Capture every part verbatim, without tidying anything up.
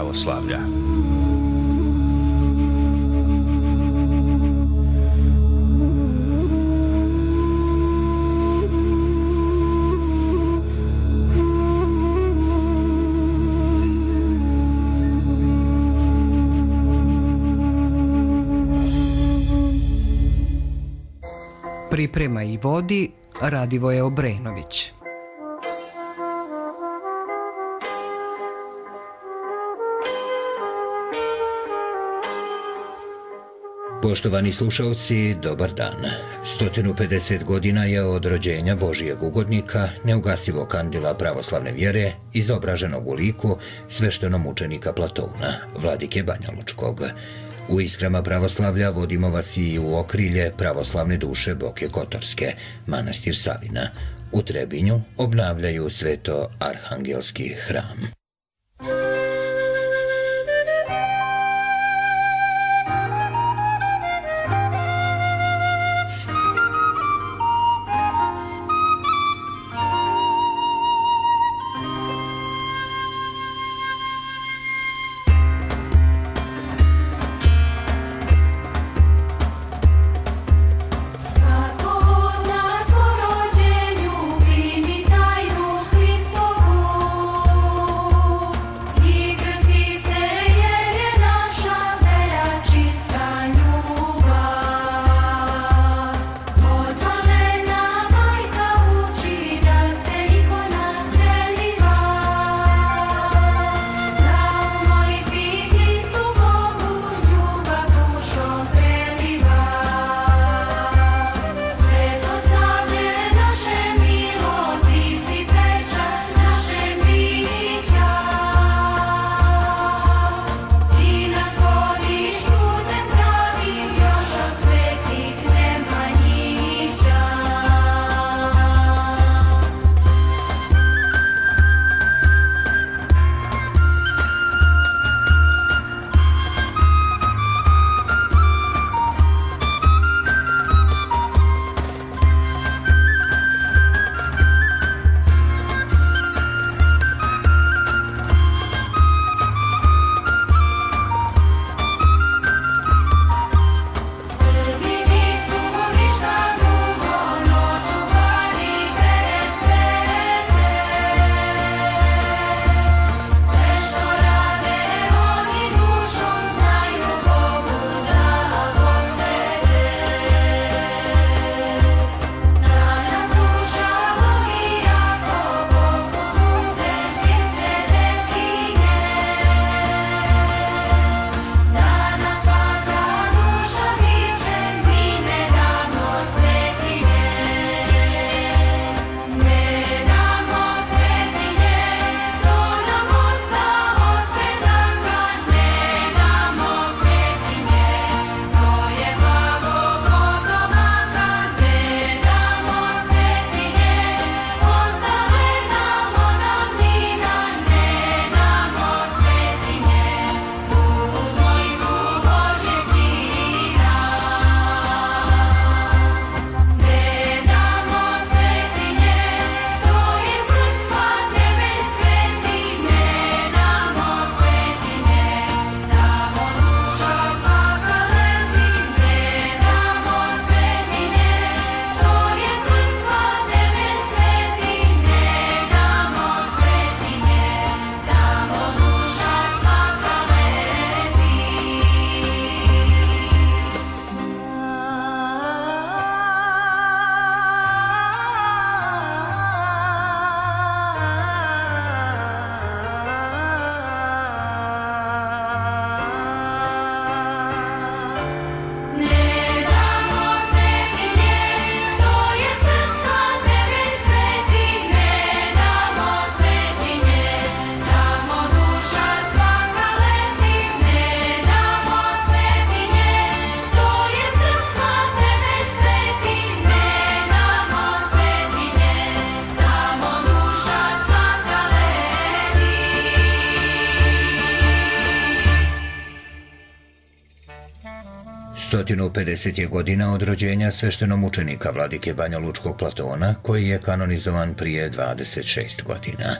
pravoslavlja. Priprema i vodi Radivoje Obrenović. Poštovani slušalci, dobar dan. sto pedeset godina je od rođenja Božijeg ugodnika, neugasivog kandila pravoslavne vjere, izobraženog u liku sveštenomučenika Platona, vladike Banjalučkog. U iskrama pravoslavlja vodimo vas i u okrilje pravoslavne duše Boke Kotorske, manastir Savina. U Trebinju obnavljaju sveto-arhangelski hram. sto pedeset je godina od rođenja sveštenomučenika vladike Banjalučkog Platona, koji je kanonizovan prije dvadeset šest godina.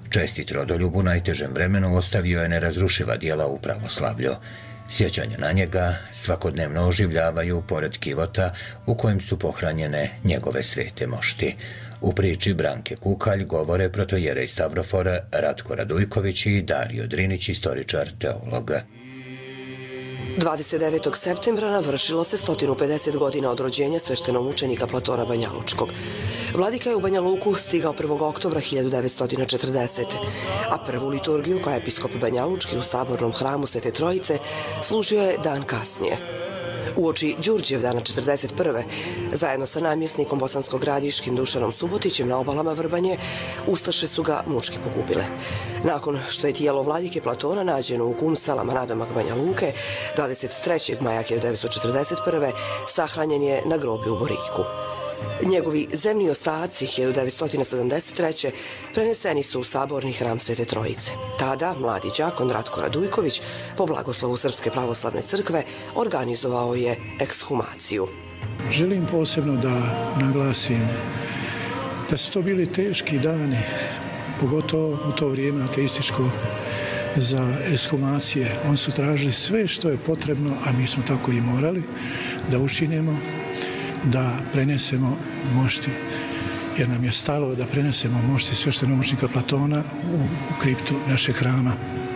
Čestit rodoljub u najtežem vremenu ostavio je nerazrušiva djela u pravoslavlju. Sjećanja na njega svakodnevno oživljavaju pored kivota u kojem su pohranjene njegove svete mošti. U priči Branke Kukalj govore protojerej Stavrofor Ratko Radujković i Dario Drinić, istoričar, teolog. dvadeset devetog septembra navršilo se sto pedeset godina od rođenja sveštenomučenika Platona Banjalučkog. Vladika je u Banja Luku stigao prvog oktobra hiljadu devetsto četrdesete. a prvu liturgiju kao episkop Banjalučki u sabornom hramu Svete Trojice služio je dan kasnije. Uoči Đurđevdana četrdeset prve. zajedno sa namjesnikom bosansko-gradiškim Dušanom Subotićem na obalama Vrbanje, ustaše su ga mučki pogubile. Nakon što je tijelo vladike Platona nađeno u kumsalama nadomak Banja Luke, dvadeset trećeg maja hiljadu devetsto četrdeset prve. sahranjen je na groblju u Boriku. Njegovi zemni ostaci hiljadu devetsto sedamdeset treće. preneseni su u saborni hram Svete Trojice. Tada mladi đakon Ratko Radujković, po blagoslovu Srpske pravoslavne crkve, organizovao je ekshumaciju. Želim posebno da naglasim da su to bili teški dani, pogotovo u to vrijeme ateističko, za ekshumacije. Oni su tražili sve što je potrebno, a mi smo tako i morali da učinimo, da prenesemo mošti, jer nam je stalo da prenesemo mošti sveštenomučenika Platona u, u kriptu našeg hrama.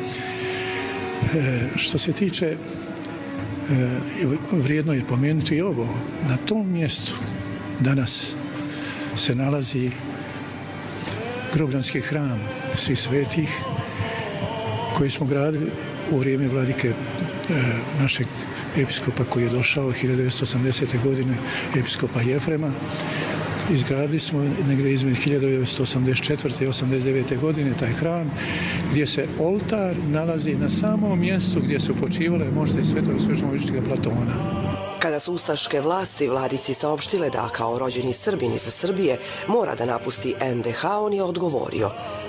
E, što se tiče, e, vrijedno je pomenuti i ovo, na tom mjestu danas se nalazi grobljanski hram svih svetih koji smo gradili u vrijeme vladike e, našeg episkopa koji je došao hiljadu devetsto osamdesete. godine, episkopa Jefrema. Izgradili smo negdje između hiljadu devetsto osamdeset četvrte. i osamdeset devete. godine taj hram gdje se oltar nalazi na samom mjestu gdje su počivale mošti svetog sveštenomučenika Platona. Kada su ustaške vlasti vladici saopštile da kao rođeni Srbin iz Srbije mora da napusti en de ha, on je odgovorio: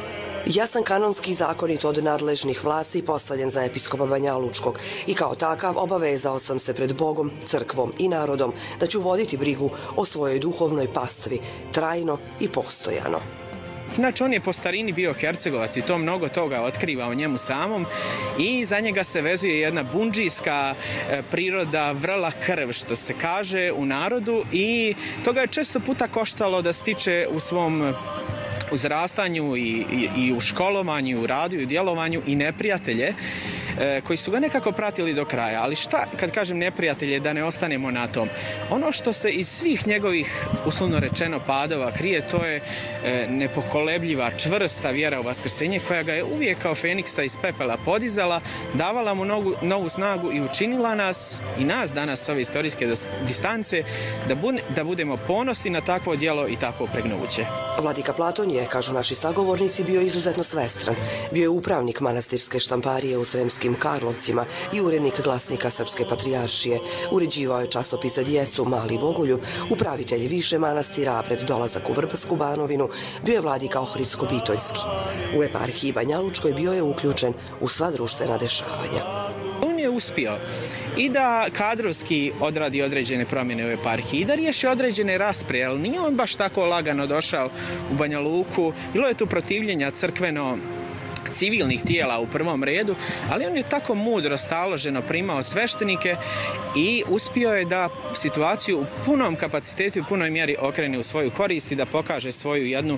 ja sam kanonski zakonit od nadležnih vlasti postavljen za episkopa Banjalučkog i kao takav obavezao sam se pred Bogom, crkvom i narodom da ću voditi brigu o svojoj duhovnoj pastvi, trajno i postojano. Znači, on je po starini bio Hercegovac i to mnogo toga otkriva o njemu samom i za njega se vezuje jedna bundžijska priroda, vrla krv, što se kaže u narodu, i toga je često puta koštalo da stiče u svom uzrastanju i, i, i u školovanju, u radu i u djelovanju i neprijatelje e, koji su ga nekako pratili do kraja. Ali šta, kad kažem neprijatelje, da ne ostanemo na tom? Ono što se iz svih njegovih, uslovno rečeno, padova krije, to je e, nepokolebljiva, čvrsta vjera u vaskrsenje koja ga je uvijek kao Feniksa iz pepela podizala, davala mu novu, novu snagu i učinila nas, i nas danas s ove istorijske distance, da, bu, da budemo ponosni na takvo djelo i takvo pregnuće. Vladika Platon je, kažu naši sagovornici, bio izuzetno svestran. Bio je upravnik manastirske štamparije u Sremskim Karlovcima i urednik glasnika Srpske patrijaršije. Uređivao je časopis za djecu Mali Bogoljub, upravitelj više manastira, a pred dolazak u Vrbsku Banovinu bio je vladika Ohridsko-Bitoljski. U eparhiji Banjalučkoj bio je uključen u sva društvena dešavanja. On je uspio i da kadrovski odradi određene promjene u eparhiji i da riješi određene raspre, ali nije on baš tako lagano došao u Banja Luku. Bilo je tu protivljenja crkveno civilnih tijela u prvom redu, ali on je tako mudro, staloženo primao sveštenike i uspio je da situaciju u punom kapacitetu i punoj mjeri okrene u svoju korist i da pokaže svoju jednu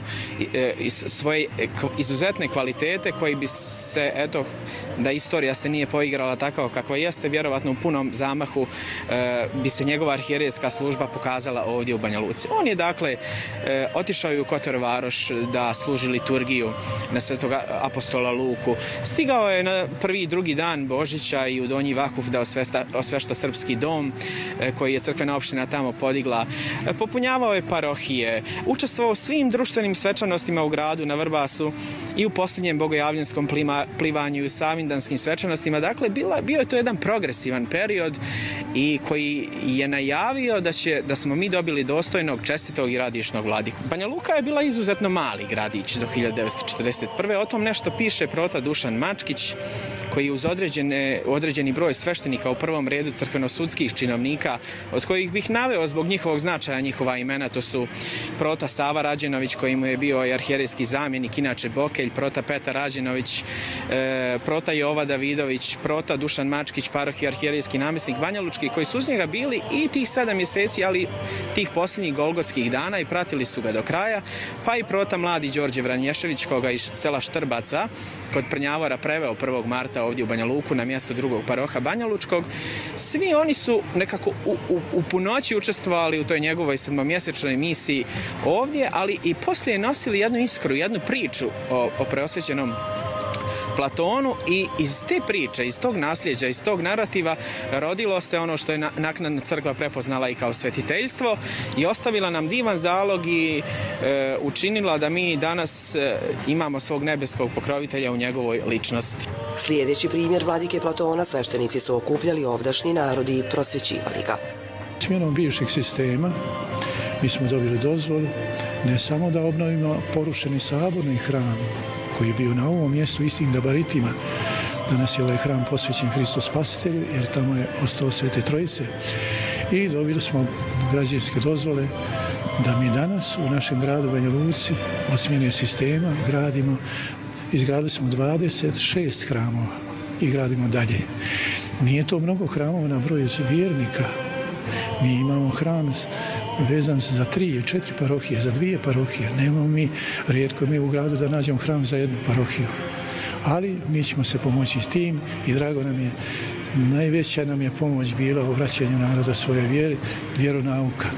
svoje izuzetne kvalitete koji bi se, eto, da istorija se nije poigrala tako kakva jeste, vjerovatno u punom zamahu bi se njegova arhijerejska služba pokazala ovdje u Banja Luci. On je, dakle, otišao i u Kotor Varoš da služi liturgiju na Svetog apostola Luku. Stigao je na prvi i drugi dan Božića i u Donji Vakuf da osvešta, osvešta srpski dom koji je crkvena opština tamo podigla. Popunjavao je parohije, učestvovao svim društvenim svečanostima u gradu na Vrbasu i u posljednjem bogojavljenskom plivanju i u savindanskim svečanostima. Dakle, bila, bio je to jedan progresivan period i koji je najavio da, će, da smo mi dobili dostojnog, čestitog i radišnog vladiku. Banja Luka je bila izuzetno mali gradić do hiljadu devetsto četrdeset prve. O tom nešto piše prota Dušan Mačkić koji uz određene, određeni broj sveštenika u prvom redu crkveno-sudskih činovnika, od kojih bih naveo zbog njihovog značaja njihova imena, to su prota Sava Rađenović, koji mu je bio arhijerejski zamjenik, inače Bokelj, prota Petar Rađenović, e, prota Jova Davidović, prota Dušan Mačkić, parohij arhijerejski namjesnik Banjalučki, koji su uz njega bili i tih sedam mjeseci, ali tih posljednjih golgotskih dana i pratili su ga do kraja, pa i prota mladi Đorđe Vranješević, koga iz sela Štrbaca kod Prnjavora preveo prvog marta ovdje u Banja Luku na mjesto drugog paroha Banjalučkog. Svi oni su nekako u, u, u punoći učestvovali u toj njegovoj sedmomjesečnoj misiji ovdje, ali i poslije nosili jednu iskru, jednu priču o, o preosvećenom Platonu i iz te priče, iz tog nasljeđa, iz tog narativa rodilo se ono što je naknadno crkva prepoznala i kao svetiteljstvo i ostavila nam divan zalog i e, učinila da mi danas e, imamo svog nebeskog pokrovitelja u njegovoj ličnosti. Slijedeći primjer vladike Platona, sveštenici su okupljali ovdašnji narod i prosvećivali ga. Smjenom bivšeg sistema mi smo dobili dozvolu ne samo da obnovimo porušeni saborni hram, koji je bio na ovom mjestu istim gabaritima. Danas je ovaj hram posvećen Hristu Spasitelju, jer tamo je ostao Svete Trojice. I dobili smo građevinske dozvole da mi danas u našem gradu Banja Luci od smjene sistema gradimo, izgradili smo dvadeset šest hramova i gradimo dalje. Nije to mnogo hramova na broju vjernika. Mi imamo hram vezan za tri ili četiri parohije, za dvije parohije. Nemamo mi, rijetko mi u gradu da nađemo hram za jednu parohiju. Ali mi ćemo se pomoći s tim i drago nam je, najveća nam je pomoć bila u vraćanju naroda svoje vjeri, vjeronauka.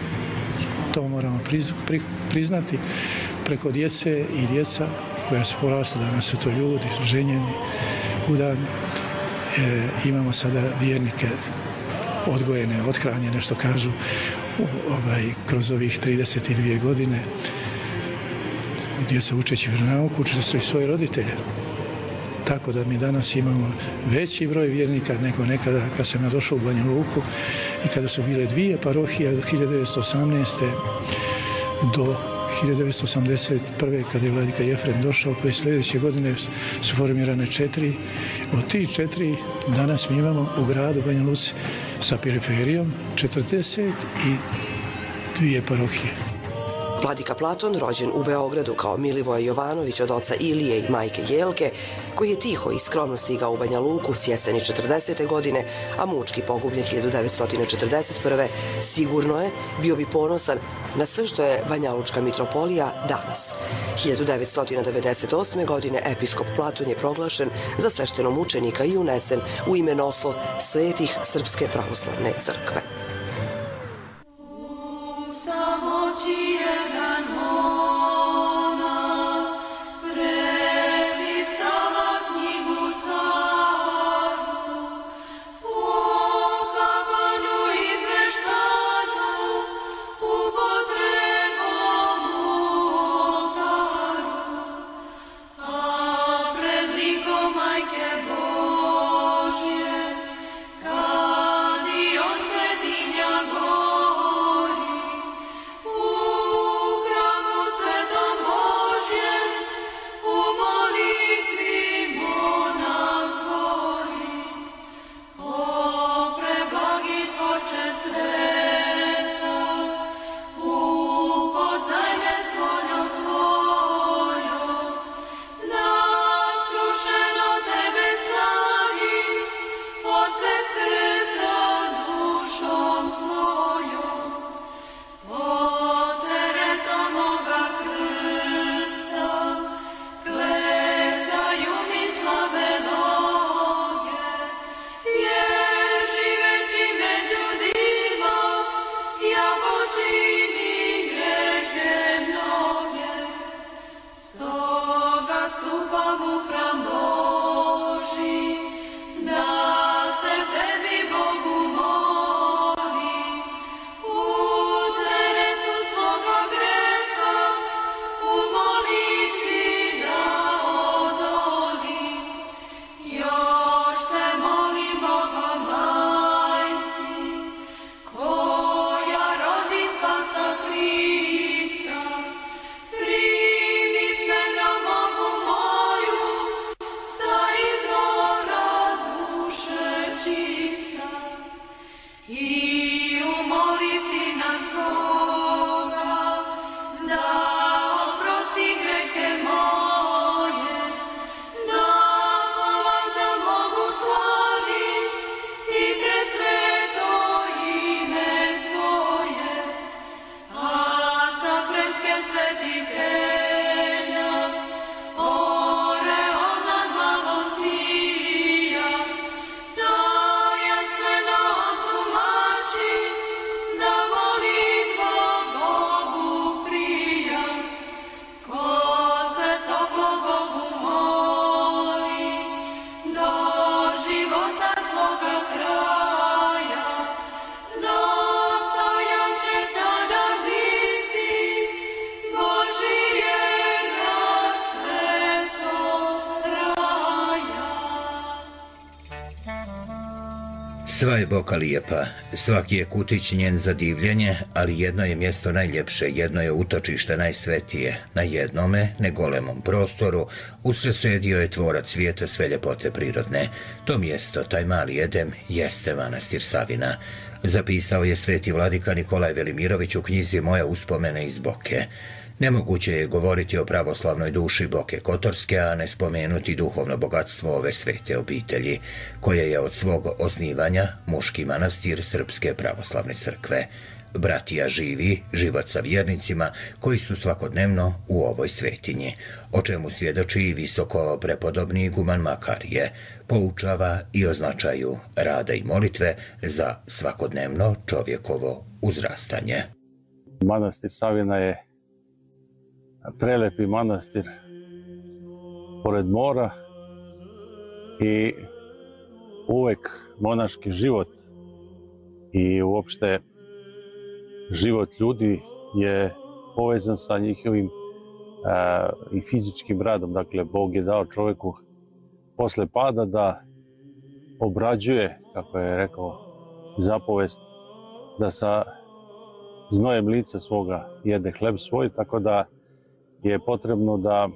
To moramo priz, pri, priznati preko djece i djeca koja su porasla, danas su to ljudi, ženjeni, udani. E, imamo sada vjernike odgojene, othranjene, što kažu, ovaj, kroz ovih trideset dvije godine. Djeca učeći vjeronauku, uče se i svoje roditelje. Tako da mi danas imamo veći broj vjernika nego nekada kad sam ja došao u Banja Luku i kada su bile dvije parohije od hiljadu devetsto osamnaeste. do hiljadu devetsto osamdeset prve. kada je vladika Jefrem došao, koje sljedeće godine su formirane četiri. Od tih četiri danas mi imamo u gradu Banja Luci sa periferijom četrdeset dvije parohije. Vladika Platon, rođen u Beogradu kao Milivoje Jovanović od oca Ilije i majke Jelke, koji je tiho i skromno stigao u Banja Luku s jeseni četrdesete godine, a mučki pogubljen hiljadu devetsto četrdeset prve. sigurno je bio bi ponosan na sve što je Banjalučka mitropolija danas. hiljadu devetsto devedeset osme. godine episkop Platon je proglašen za sveštenomučenika i unesen u imenoslo svetih Srpske pravoslavne crkve. Kad i on se tinja gori, u Sva je boka lijepa, svaki je kutić njen za divljenje, ali jedno je mjesto najljepše, jedno je utočište najsvetije. Na jednome, negolemom prostoru, usredsredio je tvorac svijeta sve ljepote prirodne. To mjesto, taj mali Edem, jeste manastir Savina. Zapisao je sveti vladika Nikolaj Velimirović u knjizi Moja uspomene iz Boke. Nemoguće je govoriti o pravoslavnoj duši Boke Kotorske, a ne spomenuti duhovno bogatstvo ove svete obitelji, koje je od svog osnivanja muški manastir Srpske pravoslavne crkve. Bratija živi, život sa vjernicima koji su svakodnevno u ovoj svetinji, o čemu svjedoči i visoko prepodobni iguman Makarije, poučava i o značaju rada i molitve za svakodnevno čovjekovo uzrastanje. Manastir Savina je prelepi manastir pored mora i uvek monaški život i uopšte život ljudi je povezan sa njihovim a, i fizičkim radom. Dakle, Bog je dao čovjeku posle pada da obrađuje, kako je rekao zapovest, da sa znojem lica svoga jede hleb svoj, tako da je potrebno da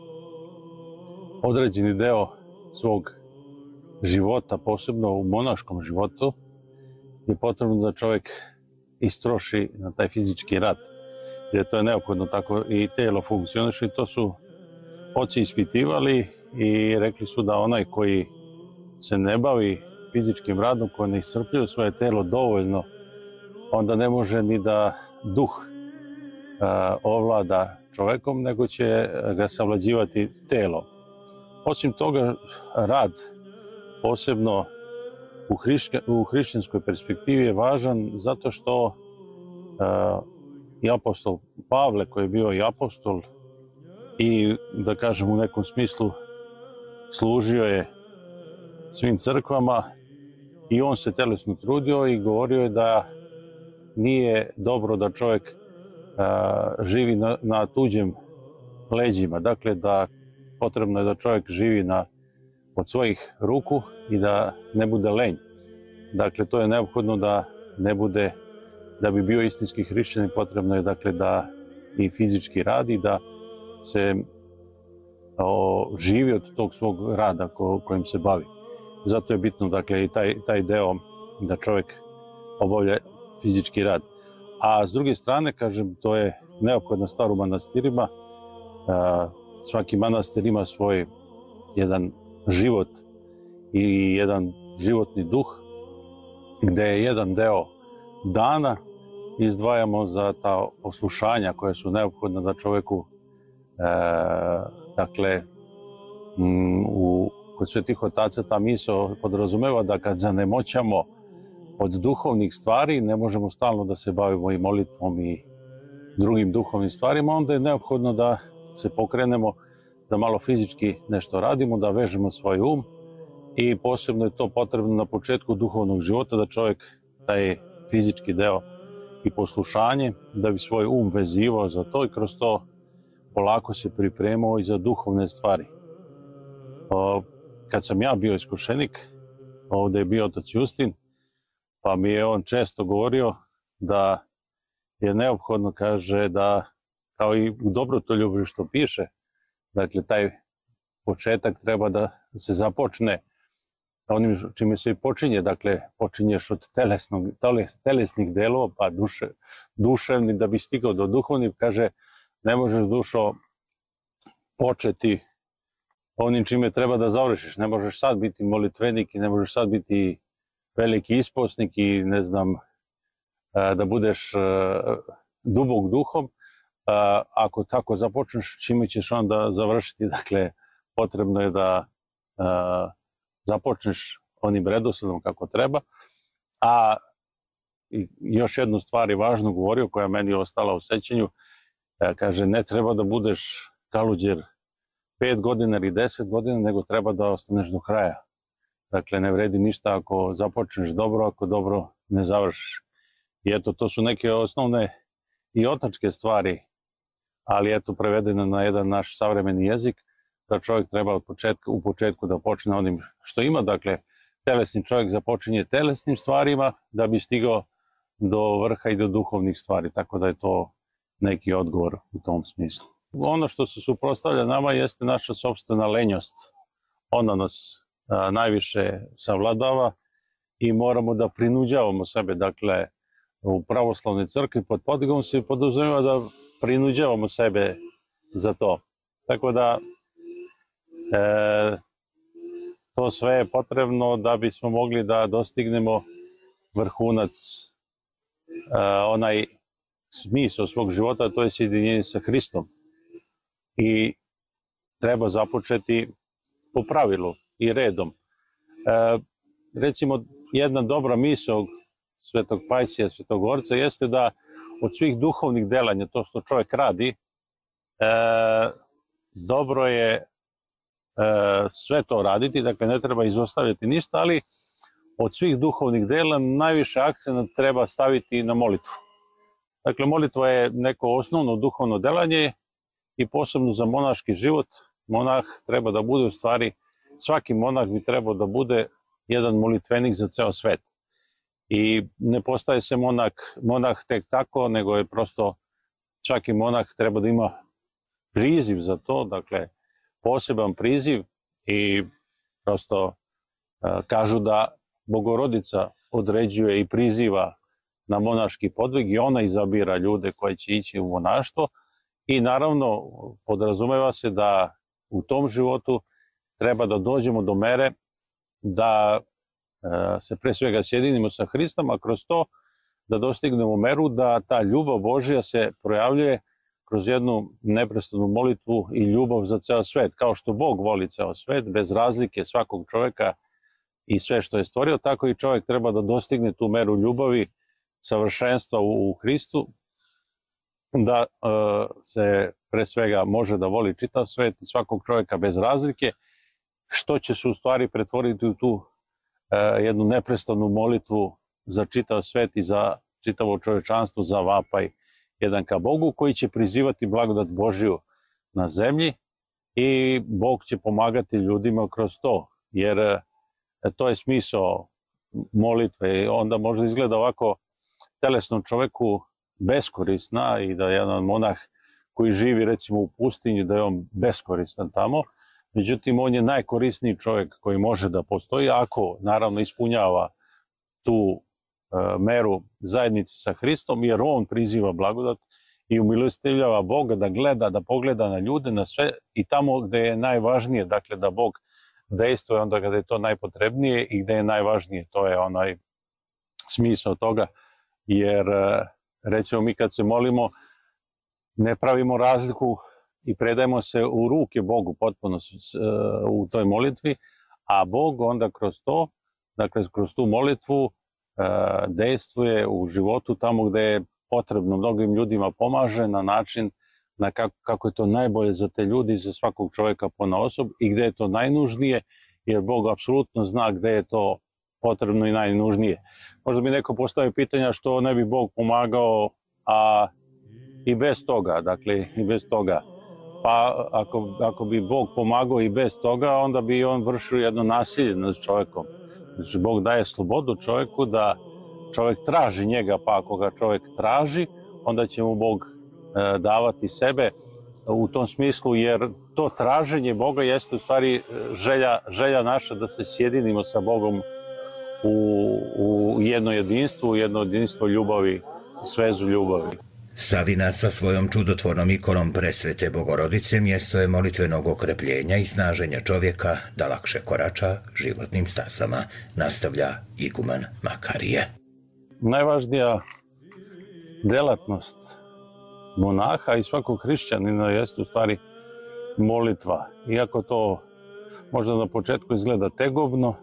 određeni deo svog života, posebno u monaškom životu, je potrebno da čovjek istroši na taj fizički rad. Jer to je neophodno, tako i tijelo funkcioniše. To su oci ispitivali i rekli su da onaj koji se ne bavi fizičkim radom, koji ne iscrpljuje svoje tijelo dovoljno, onda ne može ni da duh a, ovlada čovjekom, nego će ga savlađivati telo. Osim toga, rad, posebno u, hrišća, u hrišćanskoj perspektivi, je važan zato što uh, i apostol Pavle, koji je bio i apostol i, da kažem, u nekom smislu služio je svim crkvama, i on se telesno trudio i govorio je da nije dobro da čovjek Uh, živi na, na tuđem leđima. Dakle, da potrebno je da čovjek živi na, od svojih ruku i da ne bude lenj. Dakle, to je neophodno da ne bude, da bi bio istinski hrišćanin, potrebno je, dakle, da i fizički radi, da se o, živi od tog svog rada ko, kojim se bavi. Zato je bitno, dakle, i taj, taj deo da čovjek obavlja fizički rad. A s druge strane, kažem, to je neophodna stvar u manastirima. Svaki manastir ima svoj jedan život i jedan životni duh, gde je jedan deo dana izdvajamo za ta poslušanja koja su neophodna da čovjeku, e, dakle, m, u, kod svetih otaca ta misao podrazumeva da kad zanemoćamo od duhovnih stvari, ne možemo stalno da se bavimo i molitvom i drugim duhovnim stvarima, onda je neophodno da se pokrenemo, da malo fizički nešto radimo, da vežemo svoj um, i posebno je to potrebno na početku duhovnog života, da čovjek taj fizički deo i poslušanje, da bi svoj um vezivao za to i kroz to polako se pripremao i za duhovne stvari. O, kad sam ja bio iskušenik, ovdje je bio otac Justin, pa mi je on često govorio da je neophodno, kaže, da kao i u Dobrotoljublju što piše, dakle taj početak treba da se započne onim čime se i počinje, dakle, počinješ od telesnog, teles, telesnih delova, pa duše, duševni, da bi stigao do duhovnih, kaže, ne možeš, dušo, početi onim čime treba da završiš. Ne možeš sad biti molitvenik i ne možeš sad biti veliki isposnik i ne znam, da budeš dubok duhom. Ako tako započneš, čime ćeš onda završiti? Dakle, potrebno je da započneš onim redosledom kako treba. A još jednu stvar je važno govorio, koja meni je ostala u sećanju, kaže, ne treba da budeš kaluđer pet godina ili deset godina, nego treba da ostaneš do kraja. Dakle, ne vredi ništa ako započneš dobro, ako dobro ne završiš. I eto, to su neke osnovne i otačke stvari, ali eto, prevedeno na jedan naš savremeni jezik, da čovjek treba od početka, u početku da počne onim što ima. Dakle, telesni čovjek započinje telesnim stvarima da bi stigao do vrha i do duhovnih stvari. Tako da je to neki odgovor u tom smislu. Ono što se suprotstavlja nama jeste naša sopstvena lenjost. Ona nas a, najviše savladava i moramo da prinuđavamo sebe. Dakle, u pravoslavnoj crkvi pod podigom se podrazumeva da prinuđavamo sebe za to. Tako da e, to sve je potrebno da bismo mogli da dostignemo vrhunac, e, onaj smisao svog života, to je sjedinjenje sa Hristom. I treba započeti po pravilu i redom. E, recimo, jedna dobra misao Svetog Pajsija, Svetog Orca, jeste da od svih duhovnih delanja, to što čovjek radi, e, dobro je e, sve to raditi, dakle ne treba izostavljati ništa, ali od svih duhovnih dela najviše akcenat treba staviti na molitvu. Dakle, molitva je neko osnovno duhovno delanje i posebno za monaški život. Monah treba da bude, u stvari, svaki monah bi trebao da bude jedan molitvenik za ceo svet. I ne postaje se monah, monah tek tako, nego je prosto svaki monah treba da ima priziv za to, dakle poseban priziv, i prosto uh, kažu da Bogorodica određuje i priziva na monaški podvig i ona izabira ljude koji će ići u monaštvo i naravno podrazumeva se da u tom životu treba da dođemo do mere da se pre svega sjedinimo sa Hristom, a kroz to da dostignemo meru da ta ljubav Božja se projavljuje kroz jednu neprestanu molitvu i ljubav za ceo svet. Kao što Bog voli ceo svet, bez razlike svakog čoveka i sve što je stvorio, tako i čovjek treba da dostigne tu meru ljubavi, savršenstva u, u Hristu, da uh, se pre svega može da voli čitav svet i svakog čovjeka bez razlike, što će se u stvari pretvoriti u tu jednu neprestanu molitvu za čitav svet i za čitavo čovečanstvo, za vapaj jedan ka Bogu, koji će prizivati blagodat Božju na zemlji i Bog će pomagati ljudima kroz to, jer to je smisao molitve. Onda možda izgleda ovako telesnom čoveku beskorisna i da je jedan monah koji živi recimo u pustinji, da je on beskoristan tamo. Međutim, on je najkorisniji čovjek koji može da postoji, ako naravno ispunjava tu e, meru zajednice sa Hristom, jer on priziva blagodat i umilostivljava Boga da gleda, da pogleda na ljude, na sve i tamo gde je najvažnije, dakle da Bog dejstvuje onda kada je to najpotrebnije i gde je najvažnije, to je onaj smisao toga, jer recimo mi kad se molimo ne pravimo razliku i predajemo se u ruke Bogu potpuno u toj molitvi, a Bog onda kroz to, dakle kroz tu molitvu dejstvuje u životu tamo gde je potrebno, mnogim ljudima pomaže na način na kako, kako je to najbolje za te ljudi, za svakog čovjeka ponaosob i gde je to najnužnije, jer Bog apsolutno zna gde je to potrebno i najnužnije. Možda bi neko postavio pitanja što ne bi Bog pomagao, a i bez toga, dakle i bez toga. Pa ako, ako bi Bog pomagao i bez toga, onda bi on vršio jedno nasilje nad čovjekom. Znači Bog daje slobodu čovjeku da čovjek traži njega, pa ako ga čovjek traži, onda će mu Bog e, davati sebe u tom smislu, jer to traženje Boga jeste u stvari želja, želja naša da se sjedinimo sa Bogom u, u jedno jedinstvo, u jedno jedinstvo ljubavi, svezu ljubavi. Savina sa svojom čudotvornom ikonom presvete Bogorodice mjesto je molitvenog okrepljenja i snaženja čovjeka da lakše korača životnim stasama, nastavlja iguman Makarije. Najvažnija delatnost monaha i svakog hrišćanina jeste u stvari molitva. Iako to možda na početku izgleda tegobno,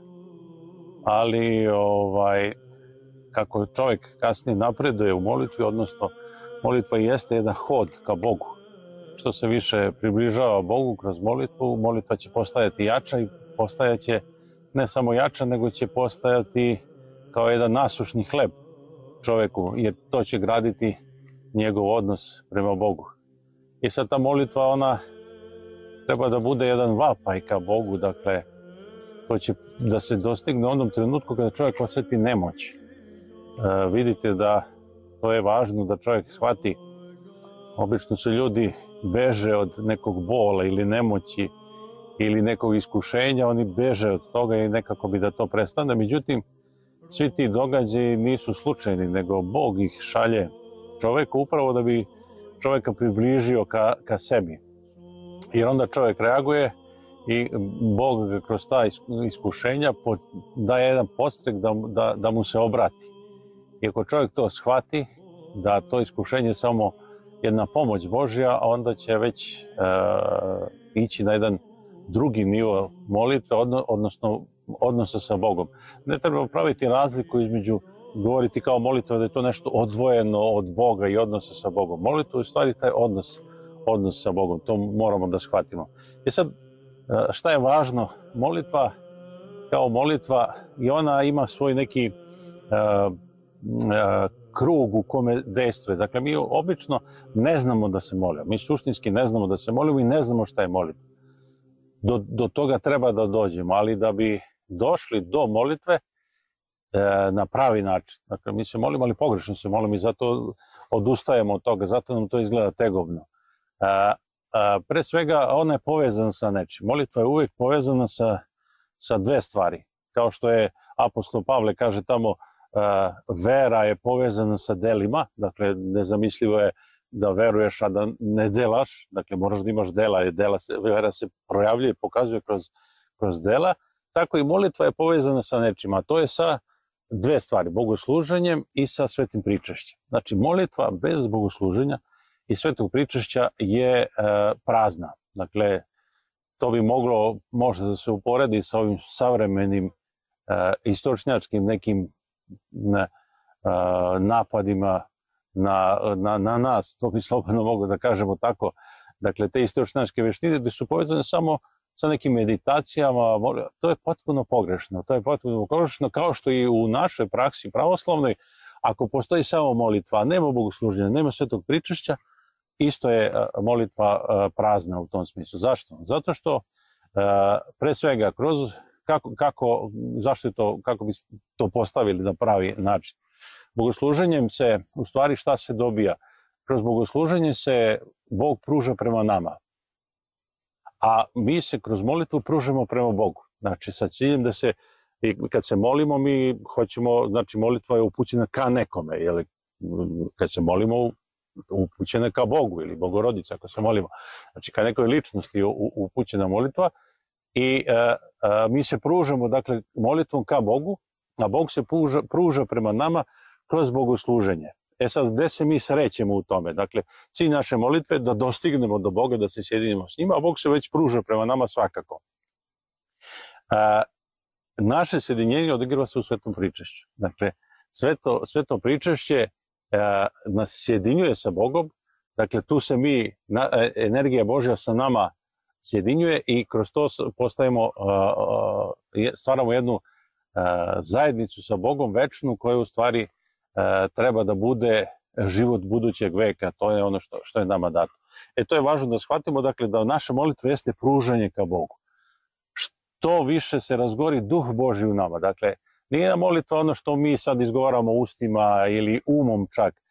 ali ovaj, kako čovjek kasnije napreduje u molitvi, odnosno molitva jeste jedan hod ka Bogu. Što se više približava Bogu kroz molitvu, molitva će postajati jača i postajaće ne samo jača, nego će postajati kao jedan nasušni hleb čovjeku, jer to će graditi njegov odnos prema Bogu. I sad ta molitva, ona treba da bude jedan vapaj ka Bogu, dakle, to će da se dostigne u onom trenutku kada čovjek osjeti nemoć. E, vidite da to je važno da čovjek shvati. Obično se ljudi beže od nekog bola ili nemoći ili nekog iskušenja, oni beže od toga i nekako bi da to prestane. Međutim, svi ti događaji nisu slučajni, nego Bog ih šalje čovjeku upravo da bi čovjeka približio ka, ka sebi. Jer onda čovjek reaguje i Bog ga kroz ta iskušenja daje jedan podstrek da, da, da mu se obrati. I ako čovjek to shvati, da to iskušenje je samo jedna pomoć Božja, onda će već e, ići na jedan drugi nivo molitve, odno, odnosno odnosa sa Bogom. Ne treba praviti razliku između, govoriti kao molitva da je to nešto odvojeno od Boga i odnosa sa Bogom. Molitva je u stvari taj odnos, odnos sa Bogom, to moramo da shvatimo. I sad, šta je važno? Molitva kao molitva, i ona ima svoj neki uh, uh, krug u kome dejstvuje. Dakle, mi obično ne znamo da se molimo. Mi suštinski ne znamo da se molimo i ne znamo šta je molitva. Do, do toga treba da dođemo, ali da bi došli do molitve e, na pravi način. Dakle, mi se molimo, ali pogrešno se molimo i zato odustajemo od toga, zato nam to izgleda tegobno. E, e, pre svega, ona je povezana sa nečim. Molitva je uvijek povezana sa, sa dve stvari. Kao što je apostol Pavle kaže tamo, e, vera je povezana sa delima, dakle, nezamislivo je da veruješ, a da ne delaš, dakle moraš da imaš dela, i dela se, vera se projavljuje i pokazuje kroz, kroz dela, tako i molitva je povezana sa nečim, a to je sa dve stvari, bogosluženjem i sa svetim pričašćem. Znači molitva bez bogosluženja i svetog pričašća je e, prazna. Dakle, to bi moglo možda da se uporedi sa ovim savremenim e, istočnjačkim nekim ne, e, napadima Na, na, na nas, to bi slobodno mogu da kažemo tako, dakle te istočnjačke veštine gde su povezane samo sa nekim meditacijama, to je potpuno pogrešno, to je potpuno pogrešno, kao što i u našoj praksi pravoslavnoj, ako postoji samo molitva, nema bogosluženja, nema svetog pričašća, isto je molitva prazna u tom smislu. Zašto? Zato što pre svega kroz, kako, kako, zašto je to, kako bi to postavili na pravi način? Bogosluženjem se, u stvari šta se dobija? Kroz bogosluženje se Bog pruža prema nama, a mi se kroz molitvu pružamo prema Bogu. Znači sa ciljem da se, kad se molimo, mi hoćemo, znači molitva je upućena ka nekome, jel? Kad se molimo, upućena ka Bogu ili Bogorodica, ako se molimo. Znači ka nekoj ličnosti je upućena molitva i a, a, mi se pružamo, dakle, molitvom ka Bogu, a Bog se pruža, pruža prema nama kroz bogosluženje. E sad, gde se mi srećemo u tome? Dakle, cilj naše molitve je da dostignemo do Boga, da se sjedinimo s njima, a Bog se već pruža prema nama svakako. A, naše sjedinjenje odigrava se u svetom pričašću. Dakle, sveto, sveto pričašće a, nas sjedinjuje sa Bogom, dakle, tu se mi, na, energija Božja sa nama sjedinjuje i kroz to postajemo, a, a, stvaramo jednu a, zajednicu sa Bogom večnu, koja u stvari treba da bude život budućeg veka, to je ono što, što je nama dato. E to je važno da shvatimo, dakle, da naša molitva jeste pružanje ka Bogu. Što više se razgori duh Božji u nama, dakle, nije molitva ono što mi sad izgovaramo ustima ili umom čak,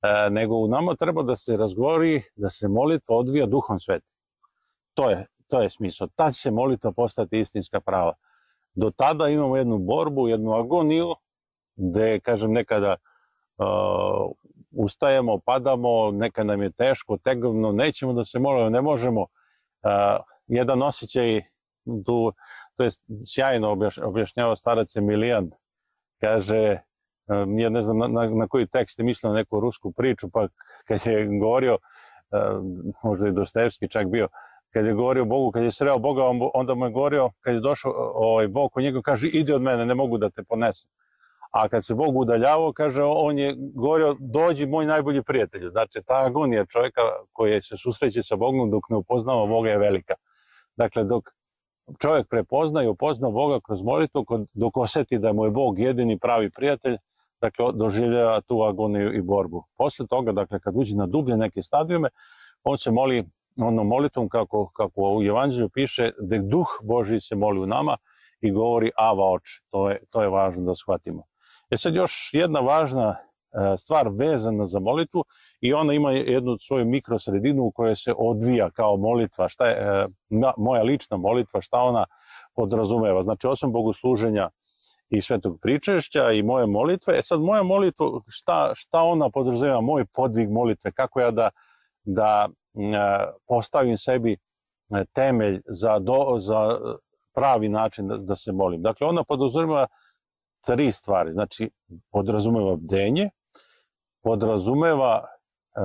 nego u nama treba da se razgovori, da se molitva odvija Duhom Svetim. To je, to je smisao. Tad će molitva postati istinska prava. Do tada imamo jednu borbu, jednu agoniju, gde, kažem, nekada uh, ustajemo, padamo, nekada nam je teško, tegovno, nećemo da se molimo, ne možemo. Uh, jedan osjećaj, tu, to je sjajno objaš, objašnjava starac Emilijan, kaže, um, ja ne znam na, na, na koji tekst je mislio, na neku rusku priču, pa kad je govorio, uh, možda i Dostojevski čak bio, kad je govorio Bogu, kad je sreo Boga, onda mu je govorio, kad je došao ovaj Bog kod njega, kaže, ide od mene, ne mogu da te ponesem. A kad se Bog udaljavao, kaže, on je govorio, dođi moj najbolji prijatelju. Znači, ta agonija čovjeka koji se susreće sa Bogom dok ne upoznava Boga je velika. Dakle, dok čovjek prepozna i upozna Boga kroz molitvu, dok osjeti da mu je Bog jedini pravi prijatelj, dakle, doživljava tu agoniju i borbu. Posle toga, dakle, kad uđe na dublje neke stadijume, on se moli onom molitvom, kako, kako u Evanđelju piše, da Duh Božji se moli u nama i govori Ava Oče. To je, to je važno da shvatimo. E sad još jedna važna e, stvar vezana za molitvu i ona ima jednu svoju mikrosredinu u kojoj se odvija kao molitva. Šta je e, moja lična molitva, šta ona podrazumeva? Znači, osim bogosluženja i svetog pričešća i moje molitve, e sad moja molitva, šta, šta ona podrazumeva? Moj podvig molitve, kako ja da, da postavim sebi temelj za, do, za pravi način da, da se molim. Dakle, ona podrazumeva tri stvari. Znači, podrazumeva bdenje, podrazumeva e,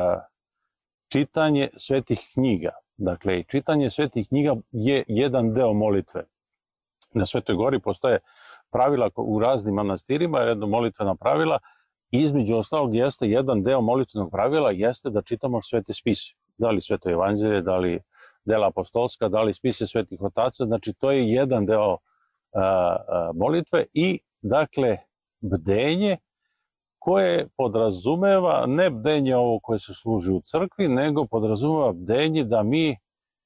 čitanje svetih knjiga. Dakle, čitanje svetih knjiga je jedan deo molitve. Na Svetoj Gori postoje pravila u raznim manastirima, jedno molitvena pravila. Između ostalog jeste jedan deo molitvenog pravila, jeste da čitamo svete spise. Da li Sveto Evanđelje, da li dela apostolska, da li spise svetih otaca. Znači, to je jedan deo a, a, molitve i, dakle, bdenje koje podrazumeva ne bdenje ovo koje se služi u crkvi, nego podrazumeva bdenje da mi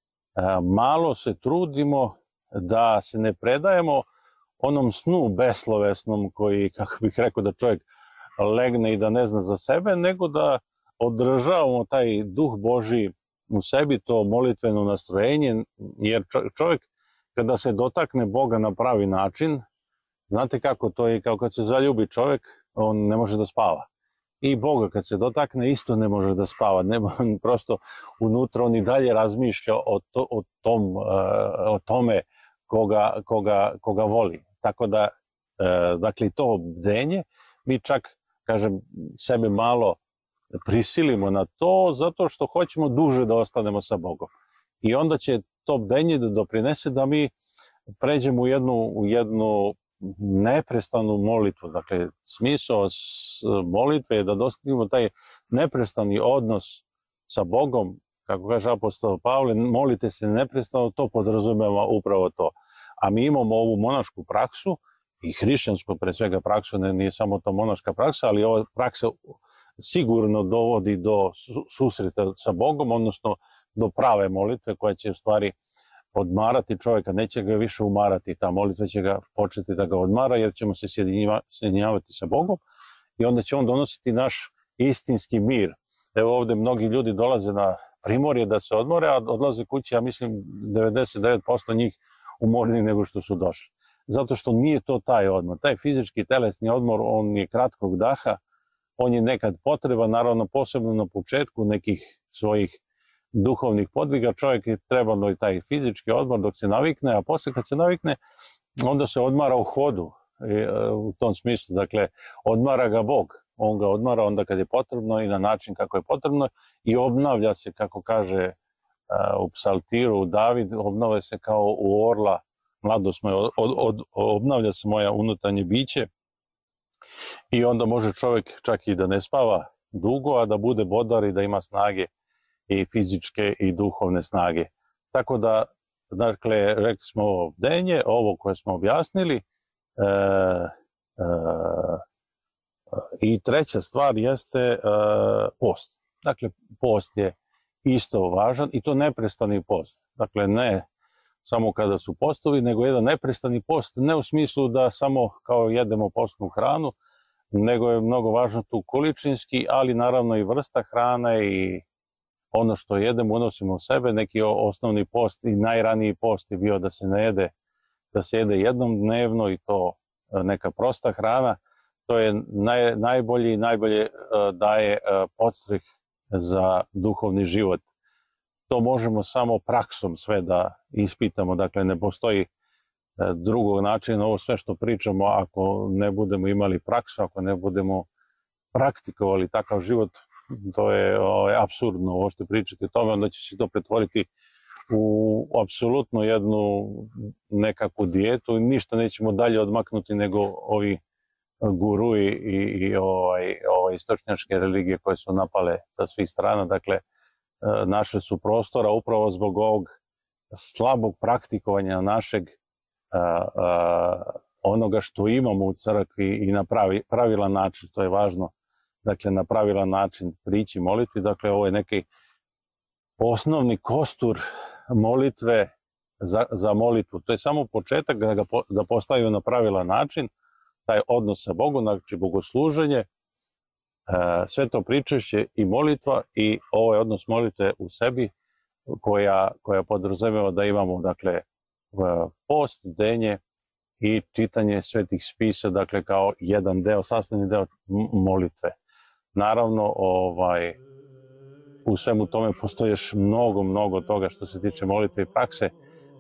a, malo se trudimo da se ne predajemo onom snu beslovesnom koji, kako bih rekao, da čovjek legne i da ne zna za sebe, nego da održavamo taj Duh Božji u sebi, to molitveno nastrojenje, jer čovjek kada se dotakne Boga na pravi način, znate kako to je, kao kad se zaljubi čovjek, on ne može da spava. I Boga kad se dotakne isto ne može da spava, ne, prosto unutra on i dalje razmišlja o, to, o, tom, o tome koga, koga, koga voli. Tako da, dakle, to bdenje, mi čak, kažem, sebe malo prisilimo na to zato što hoćemo duže da ostanemo sa Bogom. I onda će to bdenje da doprinese da mi pređemo u jednu, u jednu neprestanu molitvu. Dakle, smisao molitve je da dostignemo taj neprestani odnos sa Bogom, kako kaže apostol Pavle, molite se neprestano, to podrazumeva upravo to. A mi imamo ovu monašku praksu i hrišćansku, pre svega praksu, ne, nije samo to monaška praksa, ali ova praksa sigurno dovodi do susreta sa Bogom, odnosno do prave molitve koja će u stvari odmarati čovjeka, neće ga više umarati, ta molitva će ga početi da ga odmara jer ćemo se sjedinjavati sa Bogom i onda će on donositi naš istinski mir. Evo ovde mnogi ljudi dolaze na primorje da se odmore, a odlaze kući, ja mislim devedeset devet posto njih umorniji nego što su došli. Zato što nije to taj odmor. Taj fizički telesni odmor, on je kratkog daha, on je nekad potreban, naravno posebno na početku nekih svojih duhovnih podviga, čovjek je trebalo i taj fizički odmor dok se navikne, a posle kad se navikne, onda se odmara u hodu, u tom smislu, dakle, odmara ga Bog, on ga odmara onda kad je potrebno i na način kako je potrebno i obnavlja se, kako kaže u psaltiru David, obnavlja se kao u orla, mladost moja, od, od, obnavlja se moja unutarnje biće i onda može čovjek čak i da ne spava dugo, a da bude bodar i da ima snage i fizičke i duhovne snage. Tako da, dakle, rekli smo ovo bdenje, ovo koje smo objasnili, e, e, i treća stvar jeste e, post. Dakle, post je isto važan i to neprestani post. Dakle, ne samo kada su postovi, nego jedan neprestani post, ne u smislu da samo kao jedemo postnu hranu, nego je mnogo važno tu količinski, ali naravno i vrsta hrane i ono što jedemo, unosimo u sebe. Neki osnovni post i najraniji post je bio da se ne jede, da se jede jednom dnevno i to neka prosta hrana. To je naj, najbolji i najbolje daje podstrek za duhovni život. To možemo samo praksom sve da ispitamo, dakle ne postoji drugog načina. Ovo sve što pričamo, ako ne budemo imali praksu, ako ne budemo praktikovali takav život, to je o, apsurdno ovo što pričate o tome, onda će se to pretvoriti u apsolutno jednu nekakvu dijetu i ništa nećemo dalje odmaknuti nego ovi gurui i, i ovaj, ovaj istočnjačke religije koje su napale sa svih strana. Dakle, naše su prostora upravo zbog ovog slabog praktikovanja našeg a, a, onoga što imamo u crkvi i na pravi, pravilan način, to je važno. Dakle, na pravilan način prići molitvi. Dakle, ovo je neki osnovni kostur molitve za, za molitvu. To je samo početak da ga po, da postavimo na pravilan način, taj odnos sa Bogom, znači bogosluženje, sve to pričešće i molitva i ovaj odnos molitve u sebi koja, koja podrazumeva da imamo dakle post, denje i čitanje svetih spisa, dakle kao jedan deo, sastavni deo molitve. Naravno, ovaj, u svemu tome postoji još mnogo, mnogo toga što se tiče molitve i prakse,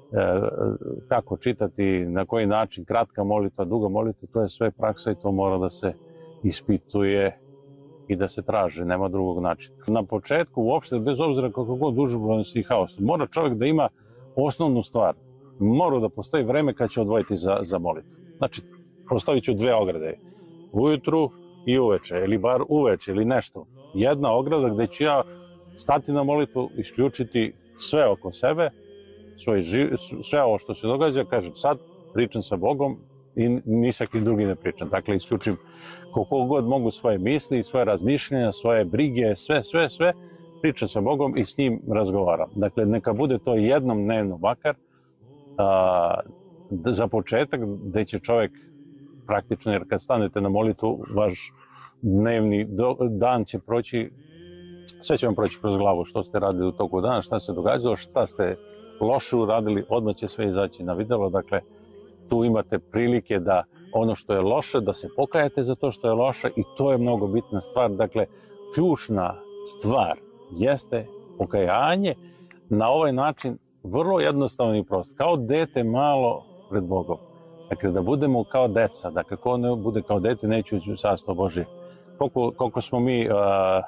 kako čitati, na koji način, kratka molitva, duga molitva, to je sve praksa i to mora da se ispituje i da se traži, nema drugog načina. Na početku, uopšte, bez obzira kako god užurbanost i haos, mora čovjek da ima osnovnu stvar. Mora da postoji vreme kad će odvojiti za, za molitvu. Znači, postavit ću dve ograde. Ujutru i uveče, ili bar uveče, ili nešto. Jedna ograda gde ću ja stati na molitvu, isključiti sve oko sebe, svoj živ, sve ovo što se događa, kažem sad, pričam sa Bogom i ni sa kim drugi ne pričam. Dakle, isključim koliko god mogu svoje misli, svoje razmišljenja, svoje brige, sve, sve, sve, pričam sa Bogom i s njim razgovaram. Dakle, neka bude to jednom dnevno makar, a, za početak, gde će čovjek praktično, jer kad stanete na molitvu, vaš dnevni do, dan će proći, sve će vam proći kroz glavu što ste radili u toku dana, šta se događalo, šta ste loše uradili, odmah će sve izaći na videlo. Dakle, tu imate prilike da ono što je loše, da se pokajete za to što je loše i to je mnogo bitna stvar. Dakle, ključna stvar jeste pokajanje na ovaj način vrlo jednostavno i prosto. Kao dete malo pred Bogom. Dakle, da budemo kao deca. Dakle, ko ne bude kao dete, neće ući u carstvo Božje. Koliko, koliko smo mi, uh,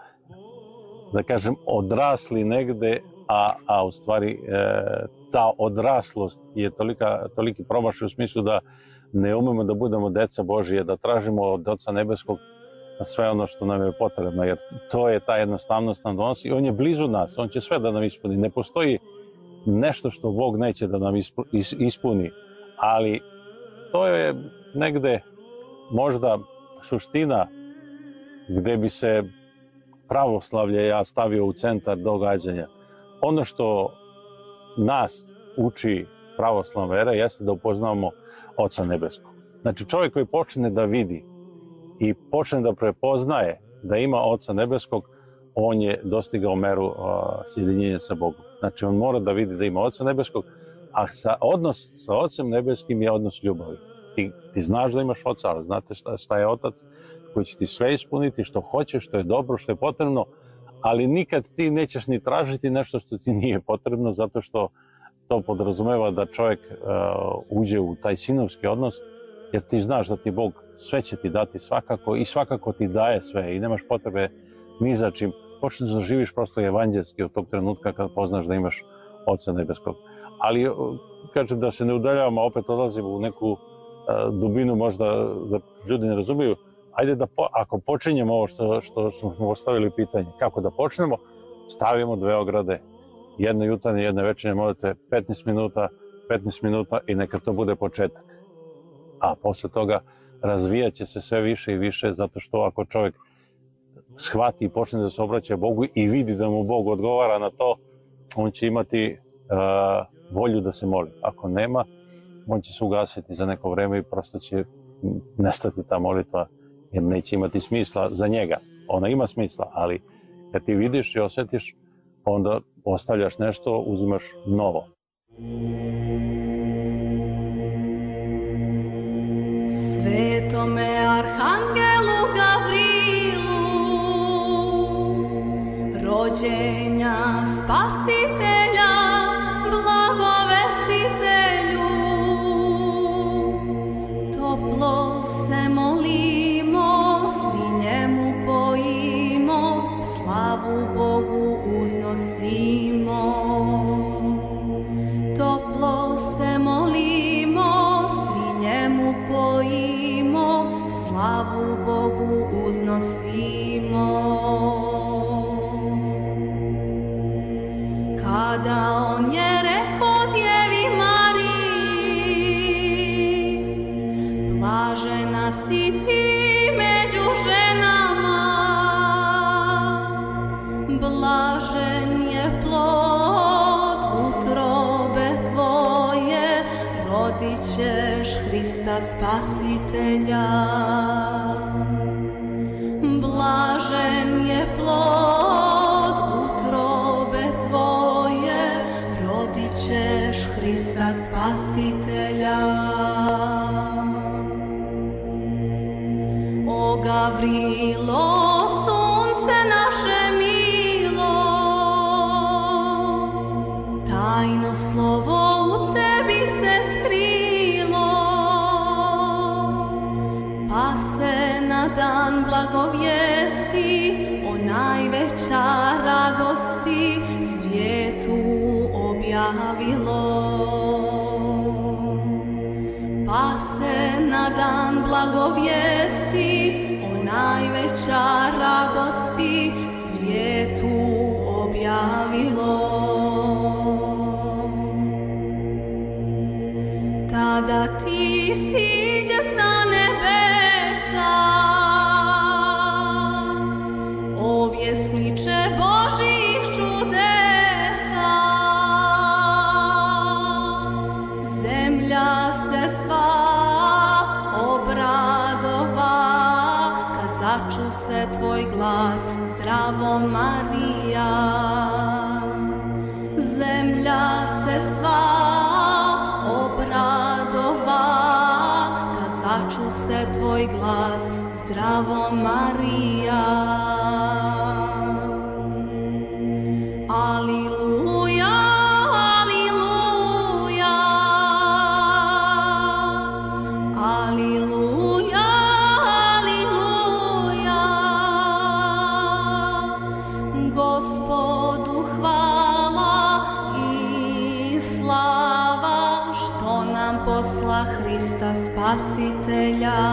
da kažem, odrasli negde, a, a u stvari uh, ta odraslost je tolika, toliki promašaj u smislu da ne umemo da budemo deca Božije, da tražimo od Oca Nebeskog sve ono što nam je potrebno, jer to je ta jednostavnost nam donosi i on je blizu nas, on će sve da nam ispuni. Ne postoji nešto što Bog neće da nam ispuni, ali to je negde možda suština gde bi se pravoslavlje ja stavio u centar događanja. Ono što nas uči pravoslavna vera jeste da upoznamo Oca Nebeskog. Znači, čovjek koji počne da vidi i počne da prepoznaje da ima Oca Nebeskog, on je dostigao meru uh, sjedinjenja sa Bogom. Znači, on mora da vidi da ima Oca Nebeskog, a sa, odnos sa Ocem Nebeskim je odnos ljubavi. Ti, ti znaš da imaš Oca, ali znate šta, šta je Otac koji će ti sve ispuniti, što hoćeš, što je dobro, što je potrebno, ali nikad ti nećeš ni tražiti nešto što ti nije potrebno, zato što to podrazumeva da čovjek uh, uđe u taj sinovski odnos, jer ti znaš da ti Bog sve će ti dati svakako i svakako ti daje sve i nemaš potrebe ni za čim. Počneš da živiš prosto evanđelski od tog trenutka kad poznaš da imaš Oca Nebeskog. Ali, kažem, da se ne udaljavamo, opet odlazimo u neku uh, dubinu, možda da ljudi ne razumiju. Ajde da, po, ako počinjemo ovo što, što smo postavili pitanje, kako da počnemo, stavimo dve ograde, jedne jutarnje, jedne večernje molitve, petnaest minuta, petnaest minuta i neka to bude početak. A posle toga razvijat će se sve više i više, zato što ako čovjek shvati i počne da se obraća Bogu i vidi da mu Bog odgovara na to, on će imati uh, volju da se moli. Ako nema, on će se ugasiti za neko vreme i prosto će nestati ta molitva jer neće imati smisla za njega. Ona ima smisla, ali kad ti vidiš i osjetiš, onda ostavljaš nešto, uzimaš novo. Svetome arhangelu Gavrilu, rođenja spasitelja, blagovestitelju, toplo se molimo, svi njemu pojimo, slavu Bogu uznosimo. Toplo se molimo, svi njemu pojimo, slavu Bogu uznosimo. Kada on je rekao Djevi Mariji, blažena si ti među ženama, blažen je plod utrobe tvoje, rodit ćeš Hrista Spasitelja. Blažen je plod utrobe tvoje, rodit ćeš Hrista Spasitelja. O Gavrilo, sunce naše milo, tajno slovo u tebi se skrilo, pa se na dan blagovijesti o najveća radosti svijetu objavilo. Pa se na dan blagovijesti o najveća radosti svijetu objavilo. Tada ti siđe sa nebesa, o vjesniče Božih čudesa, zemlja se sva obradova, kad začu se tvoj glas, zdravo Marija. Zemlja se sva obradova, kad začu se tvoj glas, zdravo Marija. Aliluja, aliluja, aliluja, aliluja. Gospodu hvala i slava, što nam posla Hrista Spasitelja.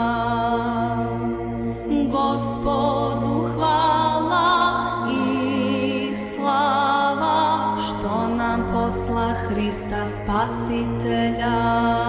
Gospodu hvala i slava, što nam posla Hrista Spasitelja.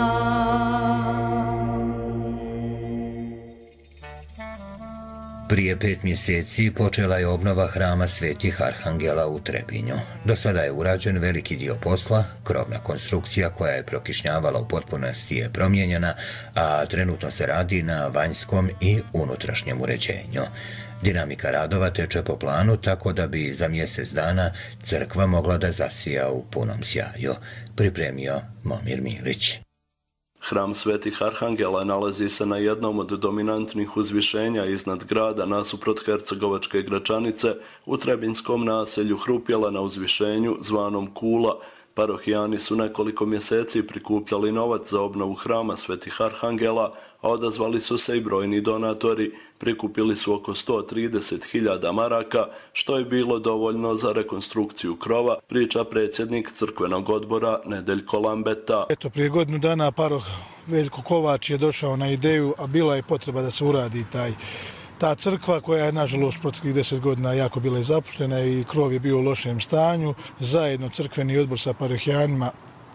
Prije pet mjeseci počela je obnova hrama Svetih Arhangela u Trebinju. Do sada je urađen veliki dio posla, krovna konstrukcija koja je prokišnjavala u potpunosti je promijenjena, a trenutno se radi na vanjskom i unutrašnjem uređenju. Dinamika radova teče po planu tako da bi za mjesec dana crkva mogla da zasija u punom sjaju, pripremio Momir Milić. Hram Svetih Arhangela nalazi se na jednom od dominantnih uzvišenja iznad grada nasuprot Hercegovačke Gračanice u Trebinjskom naselju Hrupjela na uzvišenju zvanom Kula. Parohijani su nekoliko mjeseci prikupljali novac za obnovu hrama Svetih Arhangela, a odazvali su se i brojni donatori. Prikupili su oko sto trideset hiljada maraka, što je bilo dovoljno za rekonstrukciju krova, priča predsjednik crkvenog odbora Nedeljko Lambeta. Eto, prije godinu dana paroh Veljko Kovač je došao na ideju, a bila je potreba da se uradi taj ta crkva koja je nažalost proteklih deset godina jako bila zapuštena i krov je bio u lošem stanju. Zajedno crkveni odbor sa parohijanima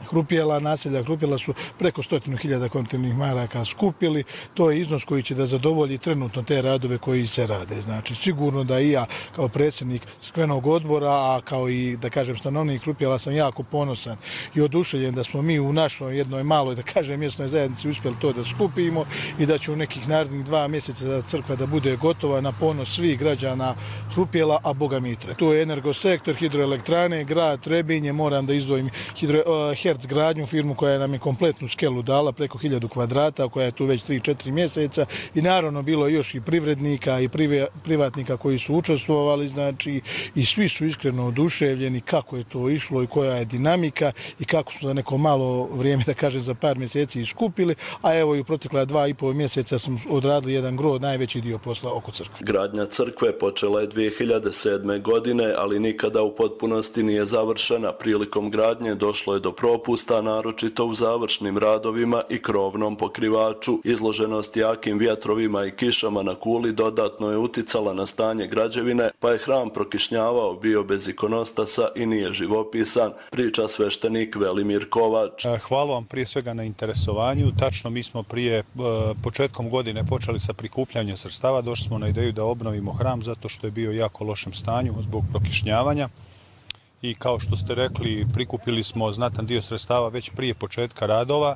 Hrupjela, naselja Hrupjela su preko stotinu hiljada kontinuih maraka skupili. To je iznos koji će da zadovolji trenutno te radove koji se rade. Znači, sigurno da i ja kao predsjednik crkvenog odbora, a kao i, da kažem, stanovnik Hrupjela sam jako ponosan i oduševljen da smo mi u našoj jednoj maloj, da kažem, mjesnoj zajednici uspjeli to da skupimo i da će u nekih narednih dva mjeseca da crkva da bude gotova na ponos svih građana Hrupjela, a Boga Mitre. Tu je energosektor, hidroelektrane, grad Trebinje, moram da izdvojim hidro, uh, Herc gradnju, firmu koja nam je kompletnu skelu dala, preko hiljadu kvadrata, koja je tu već tri četiri mjeseca i naravno bilo još i privrednika i prive, privatnika koji su učestvovali, znači i svi su iskreno oduševljeni kako je to išlo i koja je dinamika i kako su za neko malo vrijeme, da kažem, za par mjeseci iskupili, a evo i u protekla dva i pol mjeseca smo odradili jedan gro, najveći dio posla oko crkve. Gradnja crkve počela je dvije hiljade sedme. godine, ali nikada u potpunosti nije završena. Prilikom gradnje došlo je do propusta, naročito u završnim radovima i krovnom pokrivaču. Izloženost jakim vjetrovima i kišama na kuli dodatno je uticala na stanje građevine, pa je hram prokišnjavao, bio bez ikonostasa i nije živopisan, priča sveštenik Velimir Kovač. Hvala vam prije svega na interesovanju. Tačno, mi smo prije početkom godine počeli sa prikupljanjem sredstava. Došli smo na ideju da obnovimo hram zato što je bio u jako lošem stanju zbog prokišnjavanja. I kao što ste rekli, prikupili smo znatan dio sredstava već prije početka radova.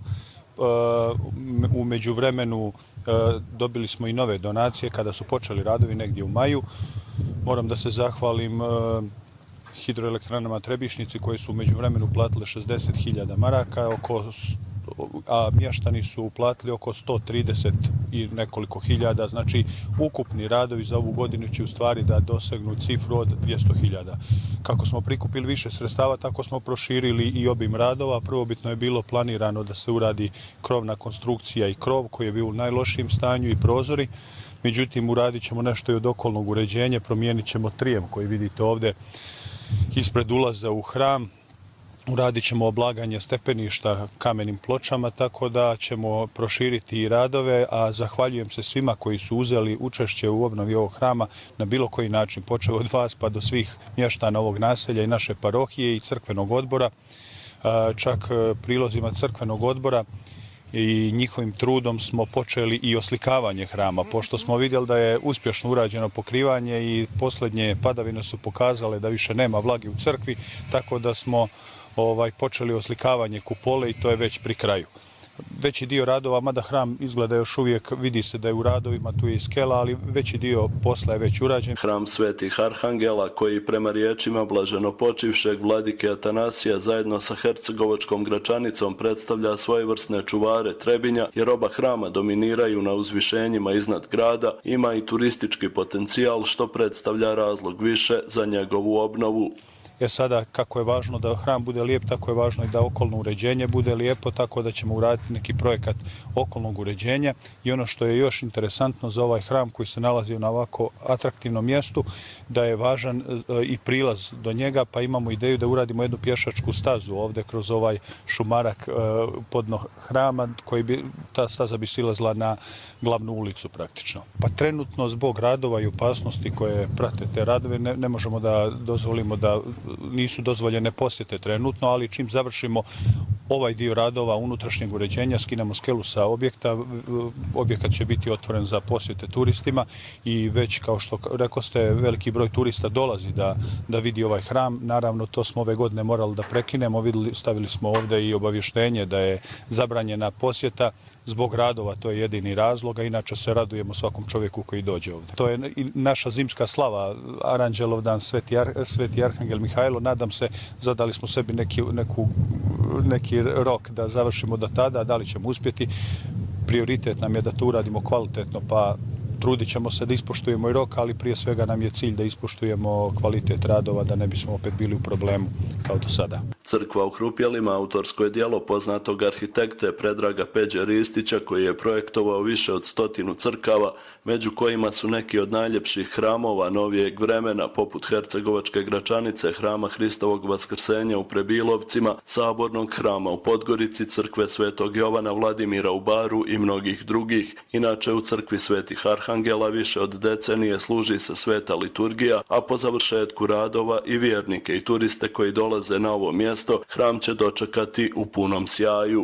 U međuvremenu dobili smo i nove donacije kada su počeli radovi negdje u maju. Moram da se zahvalim hidroelektranama Trebišnici koji su u međuvremenu platile šezdeset hiljada maraka, oko, a mještani su uplatili oko sto trideset i nekoliko hiljada. Znači, ukupni radovi za ovu godinu će u stvari da dosegnu cifru od dvjesto hiljada. Kako smo prikupili više sredstava, tako smo proširili i obim radova. Prvobitno je bilo planirano da se uradi krovna konstrukcija i krov koji je bio u najlošijem stanju i prozori. Međutim, uradit ćemo nešto i od okolnog uređenja, promijenit ćemo trijem koji vidite ovdje ispred ulaza u hram. Uradit ćemo oblaganje stepeništa kamenim pločama, tako da ćemo proširiti i radove, a zahvaljujem se svima koji su uzeli učešće u obnovi ovog hrama na bilo koji način, počeo od vas pa do svih mještana ovog naselja i naše parohije i crkvenog odbora. Čak prilozima crkvenog odbora i njihovim trudom smo počeli i oslikavanje hrama, pošto smo vidjeli da je uspješno urađeno pokrivanje i posljednje padavine su pokazale da više nema vlage u crkvi, tako da smo ovaj, počeli oslikavanje kupole i to je već pri kraju. Veći dio radova, mada hram izgleda još uvijek, vidi se da je u radovima, tu je i skela, ali veći dio posla je već urađen. Hram Svetih Arhangela, koji prema riječima blaženo počivšeg vladike Atanasija zajedno sa hercegovačkom Gračanicom predstavlja svojevrsne čuvare Trebinja, jer oba hrama dominiraju na uzvišenjima iznad grada, ima i turistički potencijal, što predstavlja razlog više za njegovu obnovu. Jer sada, kako je važno da hram bude lijep, tako je važno i da okolno uređenje bude lijepo, tako da ćemo uraditi neki projekat okolnog uređenja. I ono što je još interesantno za ovaj hram koji se nalazi na ovako atraktivnom mjestu, da je važan i prilaz do njega, pa imamo ideju da uradimo jednu pješačku stazu ovdje kroz ovaj šumarak podno hrama, koji bi, ta staza bi silazila na glavnu ulicu praktično. Pa trenutno zbog radova i opasnosti koje prate te radove ne, ne možemo da dozvolimo da nisu dozvoljene posjete trenutno, ali čim završimo ovaj dio radova unutrašnjeg uređenja, skinemo skelu sa objekta, objekat će biti otvoren za posjete turistima i već, kao što rekao ste, veliki broj turista dolazi da, da vidi ovaj hram. Naravno, to smo ove godine morali da prekinemo, vidjeli, stavili smo ovdje i obavještenje da je zabranjena posjeta zbog radova, to je jedini razlog, a inače se radujemo svakom čovjeku koji dođe ovdje. To je i naša zimska slava, Aranđelov dan, Sveti, Ar, Sveti Arhangel Mihajlo. Nadam se, zadali smo sebi neki, neku, neki rok da završimo do tada, da li ćemo uspjeti. Prioritet nam je da to uradimo kvalitetno, pa trudit ćemo se da ispoštujemo i rok, ali prije svega nam je cilj da ispoštujemo kvalitet radova, da ne bismo opet bili u problemu kao do sada. Crkva u Hrupjelima autorsko je djelo poznatog arhitekte Predraga Peđe Ristića, koji je projektovao više od stotinu crkava, među kojima su neki od najljepših hramova novijeg vremena, poput hercegovačke Gračanice, hrama Hristovog Vaskrsenja u Prebilovcima, sabornog hrama u Podgorici, crkve Svetog Jovana Vladimira u Baru i mnogih drugih. Inače, u crkvi Svetih Arhangela više od decenije služi se sveta liturgija, a po završetku radova i vjernike i turiste koji dolaze na ovo mjesto mjesto, hram će dočekati u punom sjaju.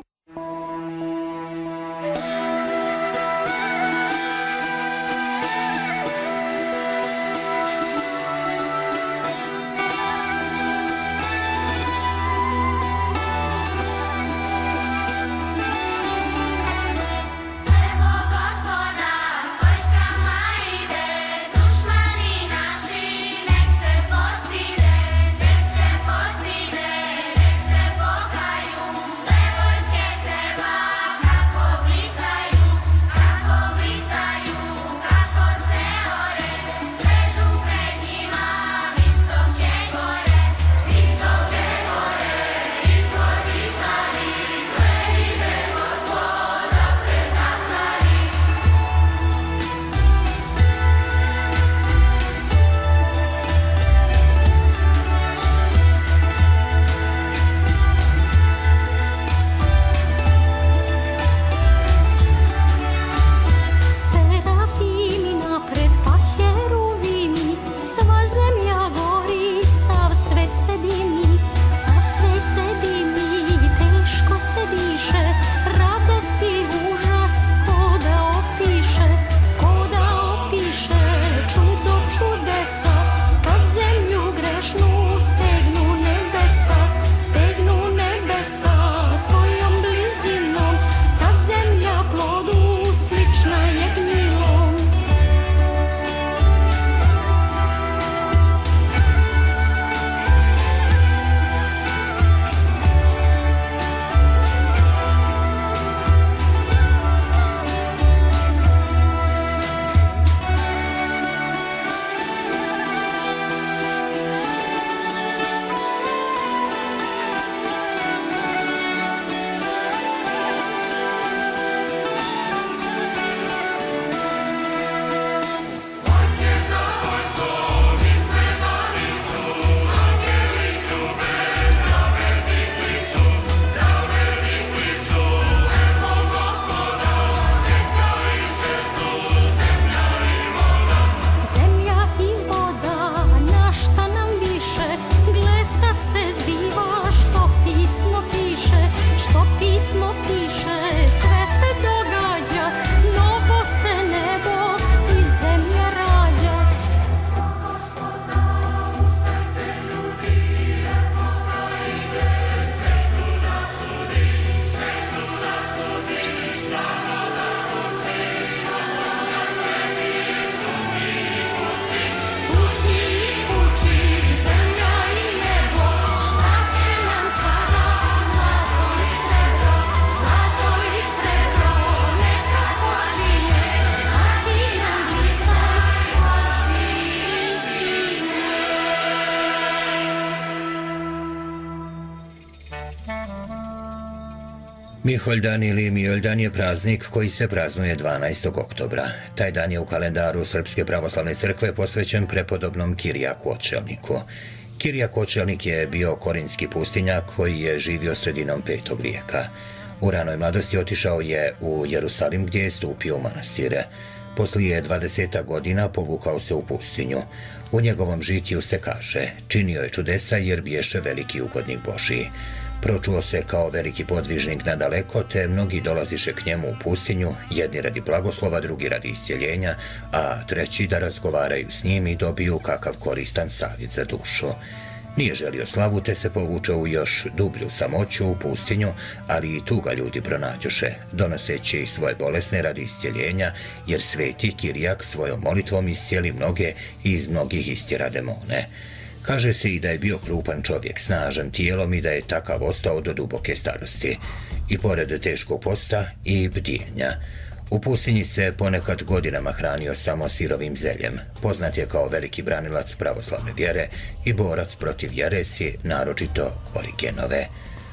Miholjdan ili Mijoljdan je praznik koji se praznuje dvanaestog oktobra. Taj dan je u kalendaru Srpske pravoslavne crkve posvećen prepodobnom Kirijaku Otčelniku. Kirijak Otčelnik je bio korinski pustinjak koji je živio sredinom petog vijeka. U ranoj mladosti otišao je u Jerusalim gdje je stupio u manastire. Poslije dvadesetak godina povukao se u pustinju. U njegovom žitiju se kaže: činio je čudesa jer biješe veliki ugodnik Božiji. Pročuo se kao veliki podvižnik nadaleko, te mnogi dolaziše k njemu u pustinju, jedni radi blagoslova, drugi radi iscjeljenja, a treći da razgovaraju s njim i dobiju kakav koristan savjet za dušu. Nije želio slavu, te se povuče u još dublju samoću u pustinju, ali i tu ga ljudi pronađoše, donoseći i svoje bolesne radi iscjeljenja, jer sveti Kirijak svojom molitvom iscijeli mnoge i iz mnogih istjera demone. Kaže se i da je bio krupan čovjek, snažan tijelom i da je takav ostao do duboke starosti. I pored teškog posta i bdjenja. U pustinji se ponekad godinama hranio samo sirovim zeljem. Poznat je kao veliki branilac pravoslavne vjere i borac protiv jeresi, naročito Origenove.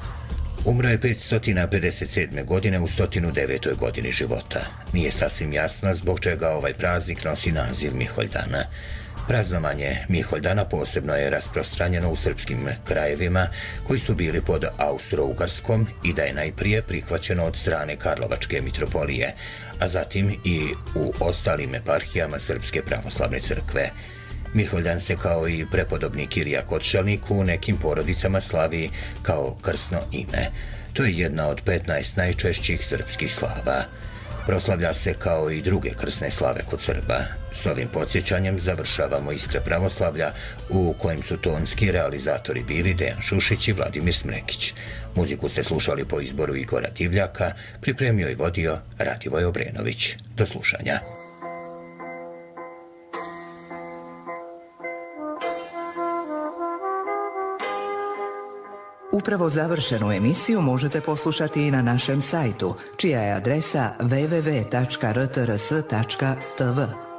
Umro je petsto pedeset sedme. godine u sto devetoj godini života. Nije sasvim jasno zbog čega ovaj praznik nosi naziv Miholjdana. Praznovanje Miholjdana posebno je rasprostranjeno u srpskim krajevima koji su bili pod Austro-Ugarskom i da je najprije prihvaćeno od strane Karlovačke mitropolije, a zatim i u ostalim eparhijama Srpske pravoslavne crkve. Miholjan se kao i prepodobni Kirija Kotšelnik u nekim porodicama slavi kao krsno ime. To je jedna od petnaest najčešćih srpskih slava. Proslavlja se kao i druge krsne slave kod Srba. S ovim podsjećanjem završavamo Iskre pravoslavlja, u kojem su tonski realizatori bili Dejan Šušić i Vladimir Smrekić. Muziku ste slušali po izboru Igora Divljaka, pripremio i vodio Radivoj Obrenović. Do slušanja. Upravo završenu emisiju možete poslušati i na našem sajtu, čija je adresa w w w tačka r t r s tačka t v.